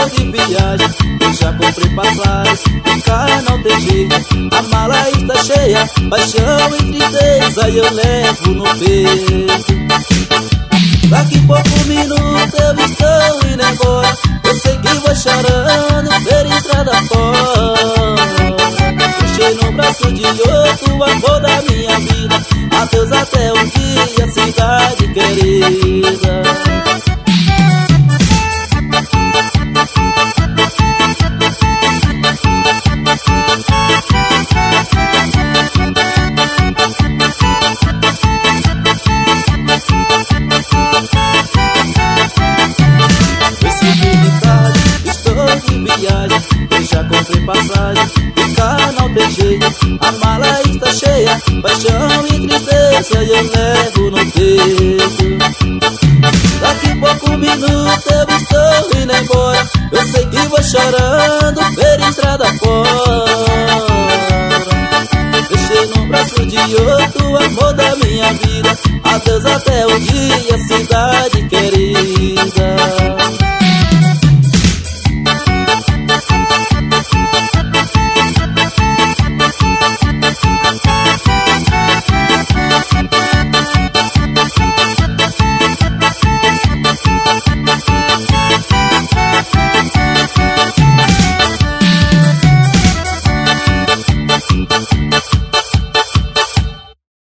de viagem, eu já comprei passagem, ficar não tem jeito. A mala está cheia, paixão e tristeza eu levo no peito. Daqui pouco minuto eu estou indo embora, eu sei que vou chorando pela estrada fora. Deixei no braço de outro o amor da minha vida. Adeus até um dia, cidade querida. Eu já comprei passagem, ficar não tem jeito. A mala está cheia, paixão e tristeza eu levo no peito. Daqui pouco minuto eu estou indo embora, eu sei que vou chorando pela estrada fora. Deixei no braço de outro o amor da minha vida. Adeus até um dia, cidade querida.